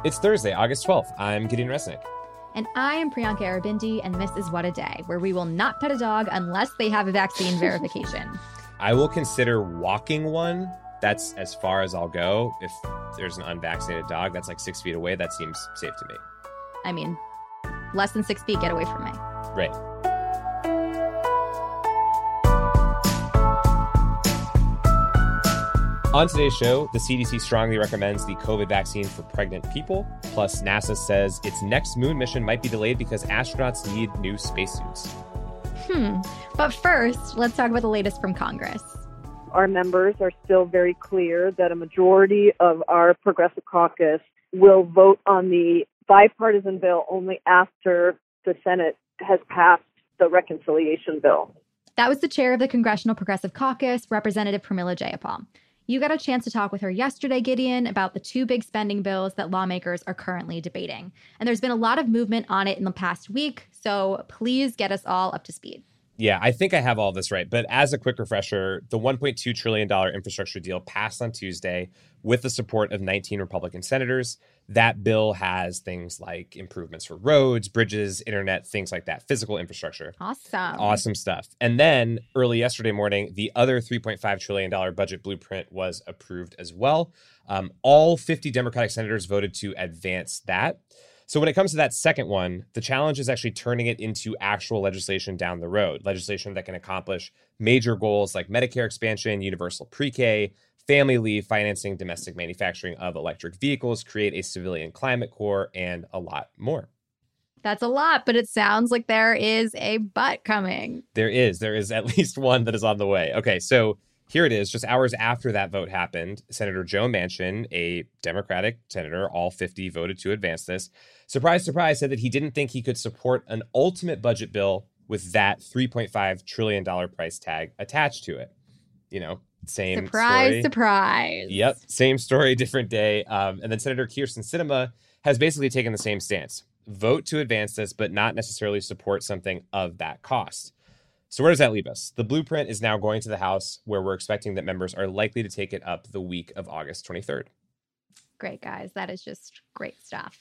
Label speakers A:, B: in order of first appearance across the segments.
A: It's Thursday, August 12th. I'm Gideon Resnick.
B: And I am Priyanka Arabindi, and this is What a Day, where we will not pet a dog unless they have a vaccine verification.
A: I will consider walking one. That's as far as I'll go. If there's an unvaccinated dog that's like 6 feet away, that seems safe to me.
B: I mean, less than 6 feet, get away from me.
A: Right. On today's show, the CDC strongly recommends the COVID vaccine for pregnant people. Plus, NASA says its next moon mission might be delayed because astronauts need new spacesuits.
B: But first, let's talk about the latest from Congress.
C: Our members are still very clear that a majority of our Progressive Caucus will vote on the bipartisan bill only after the Senate has passed the reconciliation bill.
B: That was the chair of the Congressional Progressive Caucus, Representative Pramila Jayapal. You got a chance to talk with her yesterday, Gideon, about the two big spending bills that lawmakers are currently debating. And there's been a lot of movement on it in the past week, so please get us all up to speed.
A: Yeah, I think I have all this right. But as a quick refresher, the $1.2 trillion infrastructure deal passed on Tuesday with the support of 19 Republican senators. That bill has things like improvements for roads, bridges, internet, things like that, physical infrastructure. Awesome stuff. And then early yesterday morning, the other $3.5 trillion budget blueprint was approved as well. All 50 Democratic senators voted to advance that. So when it comes to that second one, the challenge is actually turning it into actual legislation down the road, legislation that can accomplish major goals like Medicare expansion, universal pre-K, family leave, financing domestic manufacturing of electric vehicles, create a civilian climate corps, and a lot more.
B: That's a lot, but it sounds like there is a but coming.
A: There is at least one that is on the way. Okay, so here it is. Just hours after that vote happened, Senator Joe Manchin, a Democratic senator, all 50 voted to advance this. Surprise, surprise, said that he didn't think he could support an ultimate budget bill with that $3.5 trillion price tag attached to it. You know, same story.
B: Surprise.
A: Yep, same story, different day. And then Senator Kyrsten Sinema has basically taken the same stance. Vote to advance this, but not necessarily support something of that cost. So where does that leave us? The blueprint is now going to the House, where we're expecting that members are likely to take it up the week of August 23rd.
B: Great, guys. That is just great stuff.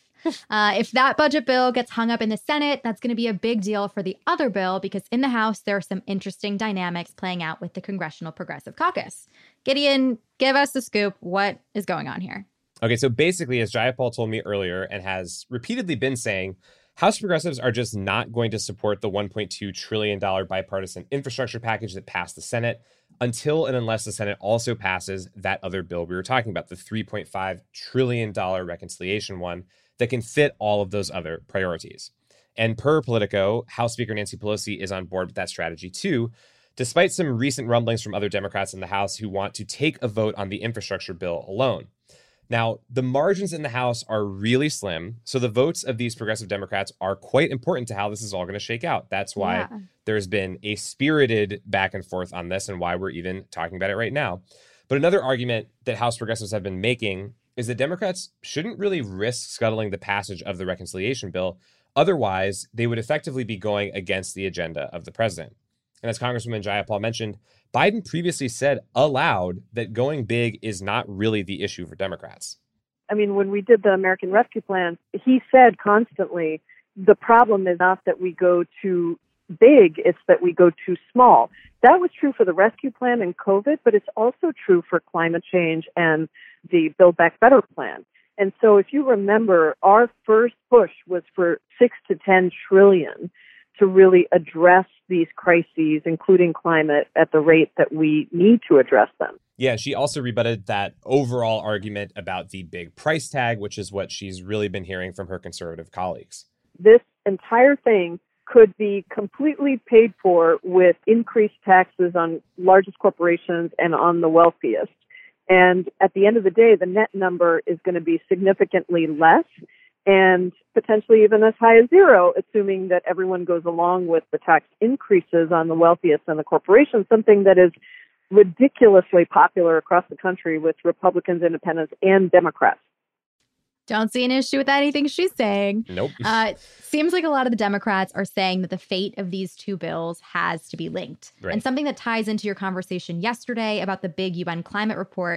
B: If that budget bill gets hung up in the Senate, that's going to be a big deal for the other bill, because in the House, there are some interesting dynamics playing out with the Congressional Progressive Caucus. Gideon, give us the scoop. What is going on here?
A: Okay, so basically, as Jayapal told me earlier and has repeatedly been saying, House progressives are just not going to support the $1.2 trillion bipartisan infrastructure package that passed the Senate until and unless the Senate also passes that other bill we were talking about, the $3.5 trillion reconciliation one that can fit all of those other priorities. And per Politico, House Speaker Nancy Pelosi is on board with that strategy too, despite some recent rumblings from other Democrats in the House who want to take a vote on the infrastructure bill alone. Now, the margins in the House are really slim, so the votes of these progressive Democrats are quite important to how this is all going to shake out. That's why there's been a spirited back and forth on this and why we're even talking about it right now. But another argument that House progressives have been making is that Democrats shouldn't really risk scuttling the passage of the reconciliation bill. Otherwise, they would effectively be going against the agenda of the president. And as Congresswoman Jayapal mentioned, Biden previously said aloud that going big is not really the issue for Democrats.
C: I mean, when we did the American Rescue Plan, he said constantly, the problem is not that we go too big, it's that we go too small. That was true for the rescue plan and COVID, but it's also true for climate change and the Build Back Better plan. And so if you remember, our first push was for 6 to 10 trillion to really address these crises, including climate, at the rate that we need to address them.
A: Yeah, she also rebutted that overall argument about the big price tag, which is what she's really been hearing from her conservative colleagues.
C: This entire thing could be completely paid for with increased taxes on largest corporations and on the wealthiest. And at the end of the day, the net number is going to be significantly less and potentially even as high as zero, assuming that everyone goes along with the tax increases on the wealthiest and the corporations, something that is ridiculously popular across the country with Republicans, independents, and Democrats.
B: Don't see an issue with anything she's saying.
A: Nope.
B: Seems like a lot of the Democrats are saying that the fate of these two bills has to be linked.
A: Right.
B: And something that ties into your conversation yesterday about the big UN climate report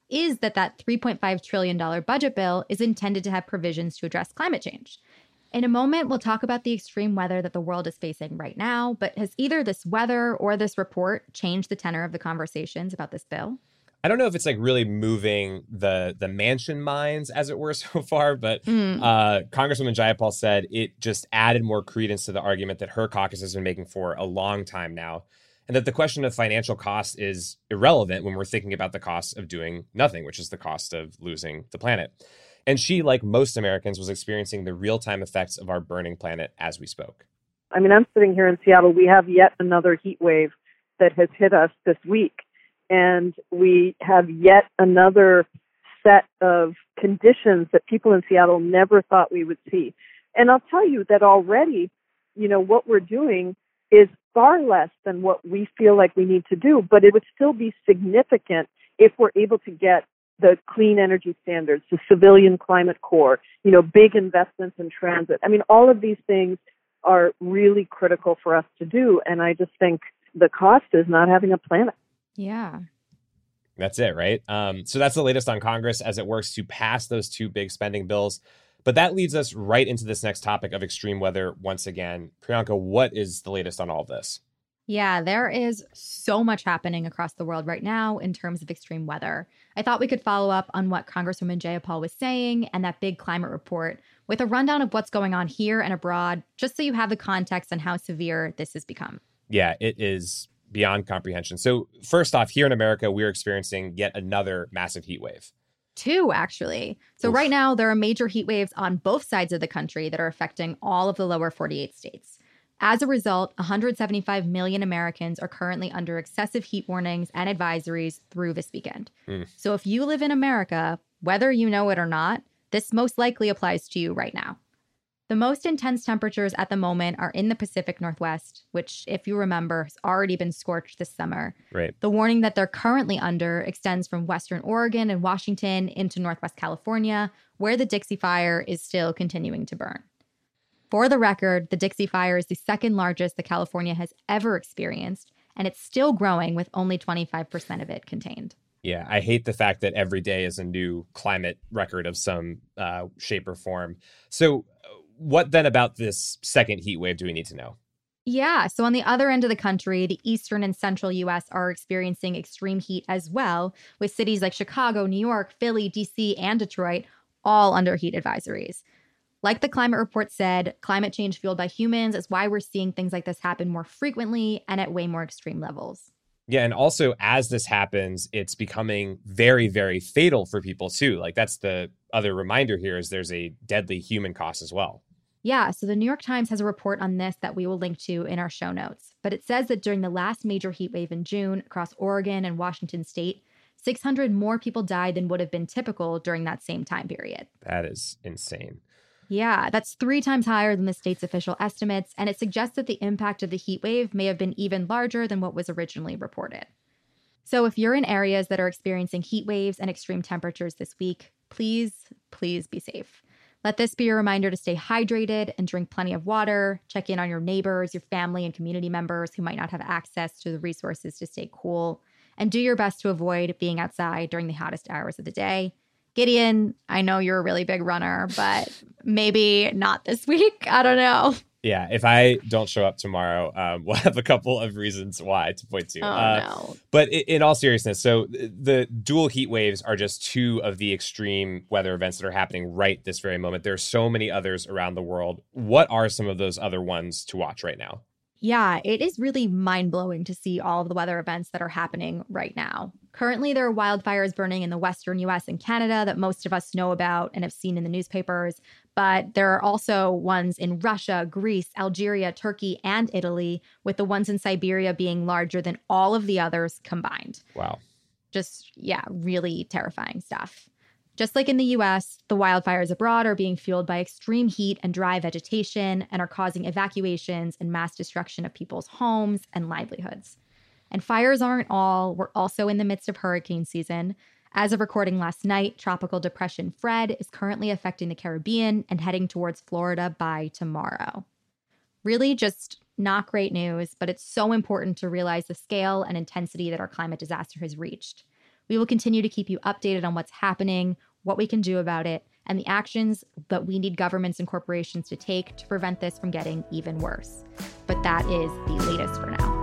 B: is that $3.5 trillion budget bill is intended to have provisions to address climate change. In a moment, we'll talk about the extreme weather that the world is facing right now, but has either this weather or this report changed the tenor of the conversations about this bill?
A: I don't know if it's like really moving the Manchin minds, as it were, so far, but Congresswoman Jayapal said it just added more credence to the argument that her caucus has been making for a long time now, and that the question of financial cost is irrelevant when we're thinking about the cost of doing nothing, which is the cost of losing the planet. And she, like most Americans, was experiencing the real-time effects of our burning planet as we spoke.
C: I mean, I'm sitting here in Seattle. We have yet another heat wave that has hit us this week. And we have yet another set of conditions that people in Seattle never thought we would see. And I'll tell you that already, what we're doing is far less than what we feel like we need to do, but it would still be significant if we're able to get the clean energy standards, the civilian climate corps, big investments in transit. I mean, all of these things are really critical for us to do. And I just think the cost is not having a planet.
B: Yeah.
A: That's it, right? So that's the latest on Congress as it works to pass those two big spending bills. But that leads us right into this next topic of extreme weather once again. Priyanka, what is the latest on all of this?
B: Yeah, there is so much happening across the world right now in terms of extreme weather. I thought we could follow up on what Congresswoman Jayapal was saying and that big climate report with a rundown of what's going on here and abroad, just so you have the context on how severe this has become.
A: Yeah, it is beyond comprehension. So first off, here in America, we're experiencing yet another massive heat wave.
B: Two, actually. So right now, there are major heat waves on both sides of the country that are affecting all of the lower 48 states. As a result, 175 million Americans are currently under excessive heat warnings and advisories through this weekend. So if you live in America, whether you know it or not, this most likely applies to you right now. The most intense temperatures at the moment are in the Pacific Northwest, which, if you remember, has already been scorched this summer.
A: Right.
B: The warning that they're currently under extends from Western Oregon and Washington into Northwest California, where the Dixie Fire is still continuing to burn. For the record, the Dixie Fire is the second largest that California has ever experienced, and it's still growing with only 25% of it contained.
A: Yeah, I hate the fact that every day is a new climate record of some shape or form. So what then about this second heat wave do we need to know?
B: Yeah, so on the other end of the country, the eastern and central U.S. are experiencing extreme heat as well, with cities like Chicago, New York, Philly, D.C., and Detroit all under heat advisories. Like the climate report said, climate change fueled by humans is why we're seeing things like this happen more frequently and at way more extreme levels.
A: Yeah, and also as this happens, it's becoming very, very fatal for people too. Like that's the other reminder here is there's a deadly human cost as well.
B: Yeah, so the New York Times has a report on this that we will link to in our show notes. But it says that during the last major heat wave in June across Oregon and Washington state, 600 more people died than would have been typical during that same time period.
A: That is insane.
B: Yeah, that's 3 times higher than the state's official estimates, and it suggests that the impact of the heat wave may have been even larger than what was originally reported. So if you're in areas that are experiencing heat waves and extreme temperatures this week, please be safe. Let this be a reminder to stay hydrated and drink plenty of water. Check in on your neighbors, your family, and community members who might not have access to the resources to stay cool. And do your best to avoid being outside during the hottest hours of the day. Gideon, I know you're a really big runner, but maybe not this week. I don't know.
A: Yeah, if I don't show up tomorrow, we'll have a couple of reasons why to point to.
B: No.
A: But in all seriousness, so the dual heat waves are just 2 of the extreme weather events that are happening right this very moment. There are so many others around the world. What are some of those other ones to watch right now?
B: Yeah, it is really mind-blowing to see all of the weather events that are happening right now. Currently, there are wildfires burning in the western U.S. and Canada that most of us know about and have seen in the newspapers. But there are also ones in Russia, Greece, Algeria, Turkey, and Italy, with the ones in Siberia being larger than all of the others combined.
A: Wow.
B: Just, yeah, really terrifying stuff. Just like in the U.S., the wildfires abroad are being fueled by extreme heat and dry vegetation and are causing evacuations and mass destruction of people's homes and livelihoods. And fires aren't all. We're also in the midst of hurricane season. As of recording last night, Tropical Depression Fred is currently affecting the Caribbean and heading towards Florida by tomorrow. Really just not great news, but it's so important to realize the scale and intensity that our climate disaster has reached. We will continue to keep you updated on what's happening, what we can do about it, and the actions that we need governments and corporations to take to prevent this from getting even worse. But that is the latest for now.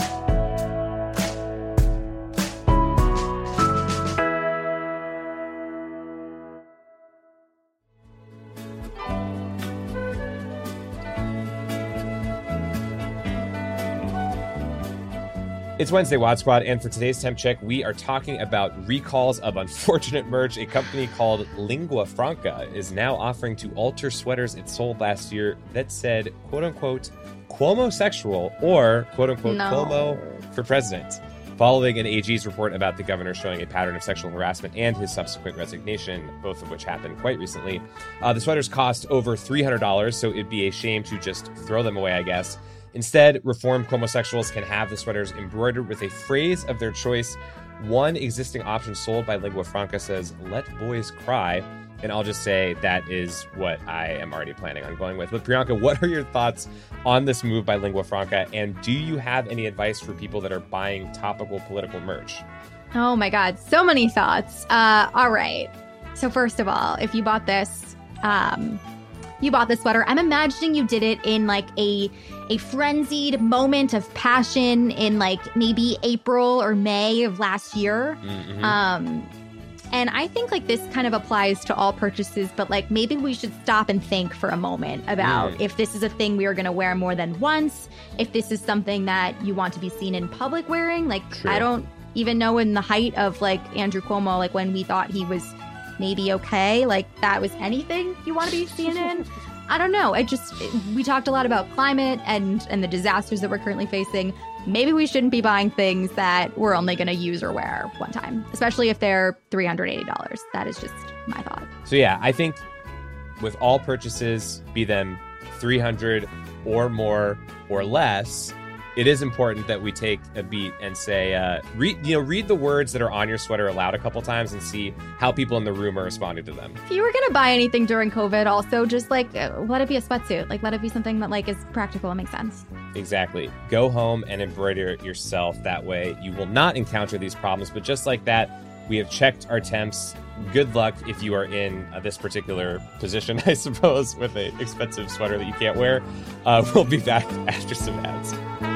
A: It's Wednesday, Wad Squad, and for today's Temp Check, we are talking about recalls of unfortunate merch. A company called Lingua Franca is now offering to alter sweaters it sold last year that said, quote-unquote, Cuomo-sexual or, quote-unquote, Cuomo for president. Following an AG's report about the governor showing a pattern of sexual harassment and his subsequent resignation, both of which happened quite recently, the sweaters cost over $300, so it'd be a shame to just throw them away, I guess. Instead, reformed homosexuals can have the sweaters embroidered with a phrase of their choice. One existing option sold by Lingua Franca says, "Let boys cry." And I'll just say that is what I am already planning on going with. But Priyanka, what are your thoughts on this move by Lingua Franca? And do you have any advice for people that are buying topical political merch?
B: Oh my God, so many thoughts. All right. So first of all, if you bought this sweater, I'm imagining you did it in like a frenzied moment of passion in like maybe April or May of last year. Mm-hmm. And I think like this kind of applies to all purchases, but like maybe we should stop and think for a moment about if this is a thing we are going to wear more than once, if this is something that you want to be seen in public wearing. Like, True. I don't even know in the height of like Andrew Cuomo, like when we thought he was maybe okay, like that was anything you want to be seen in. I don't know. We talked a lot about climate and the disasters that we're currently facing. Maybe we shouldn't be buying things that we're only going to use or wear one time, especially if they're $380. That is just my thought.
A: So yeah, I think with all purchases, be them $300 or more or less, it is important that we take a beat and say, read the words that are on your sweater aloud a couple times and see how people in the room are responding to them.
B: If you were going to buy anything during COVID, also just like let it be a sweatsuit. Like let it be something that like is practical and makes sense.
A: Exactly. Go home and embroider it yourself. That way you will not encounter these problems. But just like that, we have checked our temps. Good luck if you are in this particular position, I suppose, with an expensive sweater that you can't wear. We'll be back after some ads.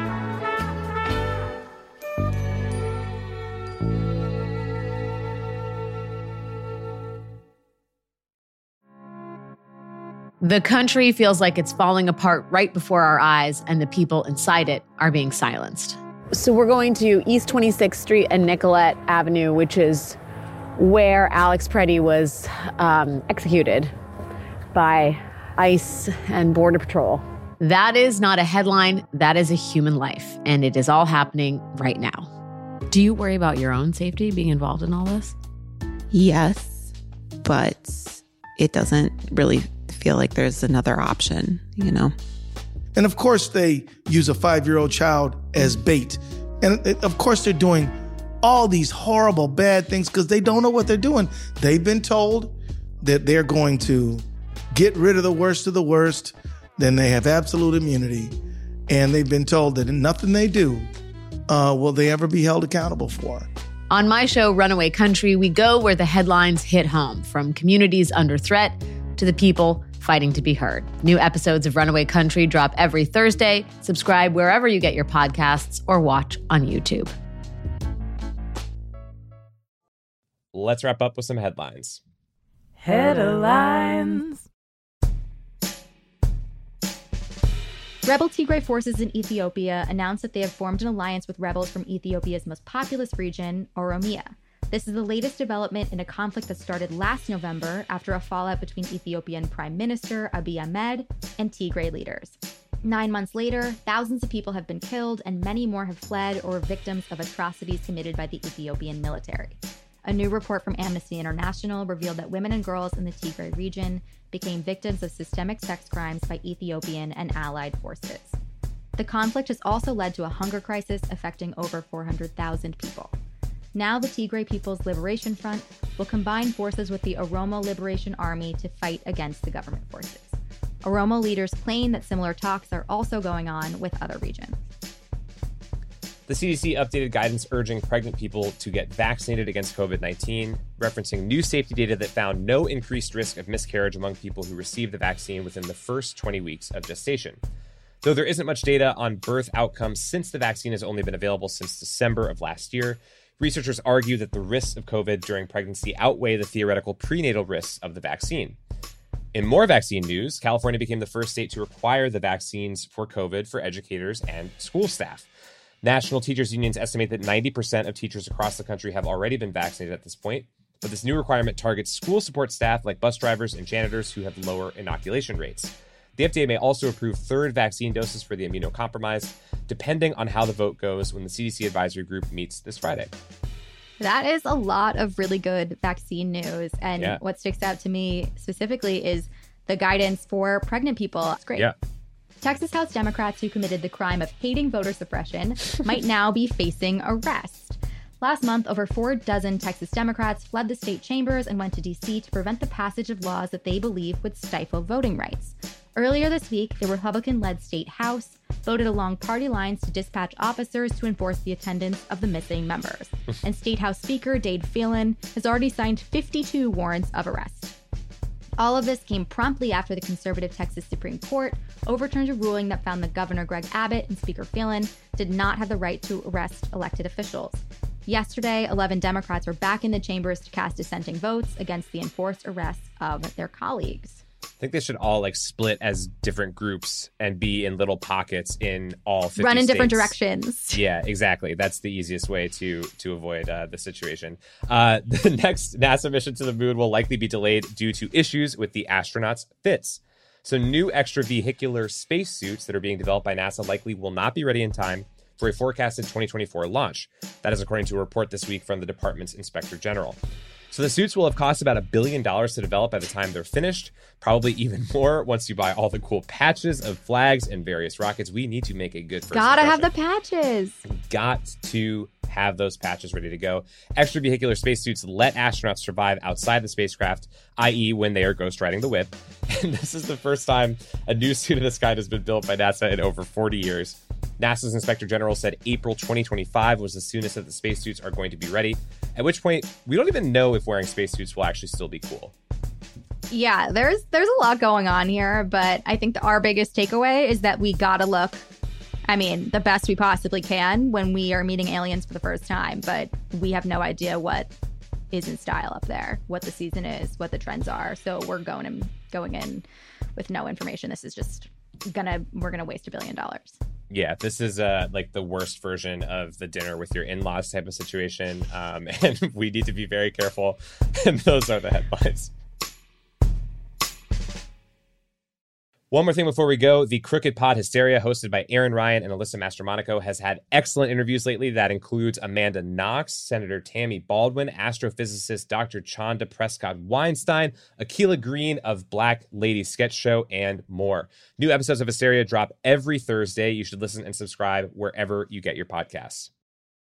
D: The country feels like it's falling apart right before our eyes, and the people inside it are being silenced.
E: So we're going to East 26th Street and Nicollet Avenue, which is where Alex Preddy was executed by ICE and Border Patrol.
D: That is not a headline. That is a human life, and it is all happening right now. Do you worry about your own safety being involved in all this?
F: Yes, but it doesn't really feel like there's another option, you know?
G: And of course they use a 5-year-old child as bait. And of course they're doing all these horrible, bad things because they don't know what they're doing. They've been told that they're going to get rid of the worst of the worst, then they have absolute immunity. And they've been told that nothing they do will they ever be held accountable for.
D: On my show, Runaway Country, we go where the headlines hit home, from communities under threat to the people fighting to be heard. New episodes of Runaway Country drop every Thursday. Subscribe wherever you get your podcasts or watch on YouTube.
A: Let's wrap up with some headlines.
H: Headlines.
B: Rebel Tigray forces in Ethiopia announced that they have formed an alliance with rebels from Ethiopia's most populous region, Oromia. This is the latest development in a conflict that started last November after a fallout between Ethiopian Prime Minister Abiy Ahmed and Tigray leaders. 9 months later, thousands of people have been killed and many more have fled or are victims of atrocities committed by the Ethiopian military. A new report from Amnesty International revealed that women and girls in the Tigray region became victims of systemic sex crimes by Ethiopian and allied forces. The conflict has also led to a hunger crisis affecting over 400,000 people. Now the Tigray People's Liberation Front will combine forces with the Oromo Liberation Army to fight against the government forces. Oromo leaders claim that similar talks are also going on with other regions.
A: The CDC updated guidance urging pregnant people to get vaccinated against COVID-19, referencing new safety data that found no increased risk of miscarriage among people who received the vaccine within the first 20 weeks of gestation. Though there isn't much data on birth outcomes since the vaccine has only been available since December of last year, researchers argue that the risks of COVID during pregnancy outweigh the theoretical prenatal risks of the vaccine. In more vaccine news, California became the first state to require the vaccines for COVID for educators and school staff. National teachers unions estimate that 90% of teachers across the country have already been vaccinated at this point, but this new requirement targets school support staff like bus drivers and janitors who have lower inoculation rates. The FDA may also approve third vaccine doses for the immunocompromised, depending on how the vote goes when the CDC advisory group meets this Friday.
B: That is a lot of really good vaccine news. And what sticks out to me specifically is the guidance for pregnant people. It's great.
A: Yeah.
B: Texas House Democrats who committed the crime of hating voter suppression might now be facing arrest. Last month, over 4 dozen Texas Democrats fled the state chambers and went to D.C. to prevent the passage of laws that they believe would stifle voting rights. Earlier this week, the Republican-led state House voted along party lines to dispatch officers to enforce the attendance of the missing members. And State House Speaker Dade Phelan has already signed 52 warrants of arrest. All of this came promptly after the conservative Texas Supreme Court overturned a ruling that found that Governor Greg Abbott and Speaker Phelan did not have the right to arrest elected officials. Yesterday, 11 Democrats were back in the chambers to cast dissenting votes against the enforced arrests of their colleagues.
A: I think they should all split as different groups and be in little pockets in all 50
B: Run in
A: states.
B: different directions.
A: Yeah, exactly. That's the easiest way to avoid the situation. The next NASA mission to the moon will likely be delayed due to issues with the astronauts' fits. So new extravehicular spacesuits that are being developed by NASA likely will not be ready in time for a forecasted 2024 launch. That is according to a report this week from the department's inspector general. So the suits will have cost about $1 billion to develop by the time they're finished, probably even more once you buy all the cool patches of flags and various rockets. We need to make a good first
B: Gotta
A: impression.
B: have the patches.
A: Got to have those patches ready to go. Extravehicular spacesuits let astronauts survive outside the spacecraft, i.e. when they are ghost riding the whip. And this is the first time a new suit of this kind has been built by NASA in over 40 years. NASA's Inspector General said April 2025 was the soonest that the spacesuits are going to be ready, at which point we don't even know if wearing spacesuits will actually still be cool.
B: Yeah, there's a lot going on here, but I think our biggest takeaway is that we gotta look, the best we possibly can when we are meeting aliens for the first time, but we have no idea what is in style up there, what the season is, what the trends are. So we're going in with no information. This is just we're gonna waste $1 billion.
A: Yeah, this is like the worst version of the dinner with your in-laws type of situation. And we need to be very careful. And those are the headlines. One more thing before we go. The Crooked Pod Hysteria, hosted by Aaron Ryan and Alyssa Mastromonaco, has had excellent interviews lately. That includes Amanda Knox, Senator Tammy Baldwin, astrophysicist Dr. Chanda Prescott-Weinstein, Akilah Green of Black Lady Sketch Show, and more. New episodes of Hysteria drop every Thursday. You should listen and subscribe wherever you get your podcasts.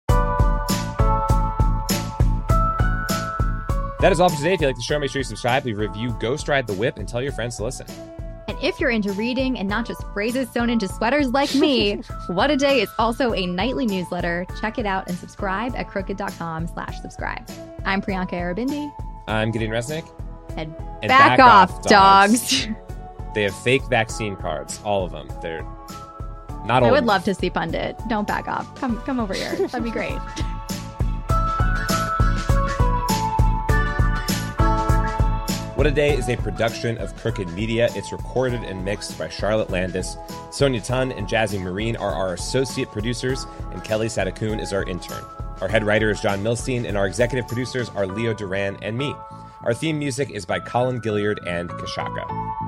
A: That is all for today. If you like the show, make sure you subscribe, leave a review, Ghost Ride the Whip, and tell your friends to listen.
B: And if you're into reading and not just phrases sewn into sweaters like me, What a Day is also a nightly newsletter. Check it out and subscribe at crooked.com/subscribe. I'm Priyanka Arabindi.
A: I'm Gideon Resnick.
B: And back off, dogs.
A: They have fake vaccine cards, all of them. They're not
B: I
A: old.
B: would love to see Pundit. Don't back off. Come over here. That'd be great.
A: What a Day is a production of Crooked Media. It's recorded and mixed by Charlotte Landis. Sonia Tun and Jazzy Marine are our associate producers, and Kelly Sadakun is our intern. Our head writer is John Milstein, and our executive producers are Leo Duran and me. Our theme music is by Colin Gilliard and Kashaka.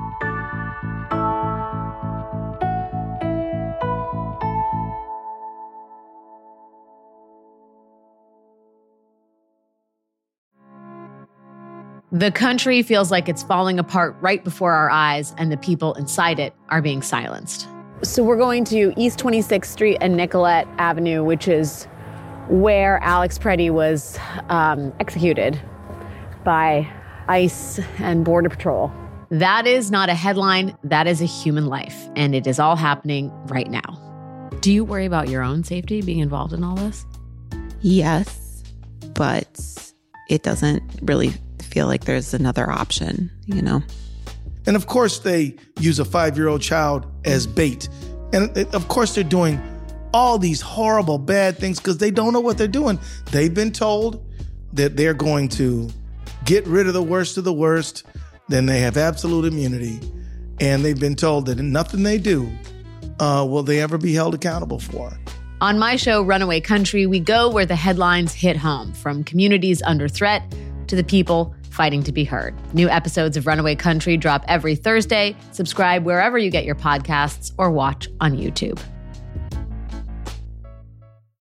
D: The country feels like it's falling apart right before our eyes, and the people inside it are being silenced.
E: So we're going to East 26th Street and Nicollet Avenue, which is where Alex Preddy was executed by ICE and Border Patrol.
D: That is not a headline. That is a human life, and it is all happening right now. Do you worry about your own safety being involved in all this?
F: Yes, but it doesn't really feel like there's another option, you know?
G: And of course, they use a 5-year-old child as bait. And of course, they're doing all these horrible, bad things because they don't know what they're doing. They've been told that they're going to get rid of the worst of the worst, then they have absolute immunity. And they've been told that nothing they do will they ever be held accountable for.
D: On my show, Runaway Country, we go where the headlines hit home, from communities under threat to the people fighting to be heard. New episodes of Runaway Country drop every Thursday. Subscribe wherever you get your podcasts or watch on YouTube.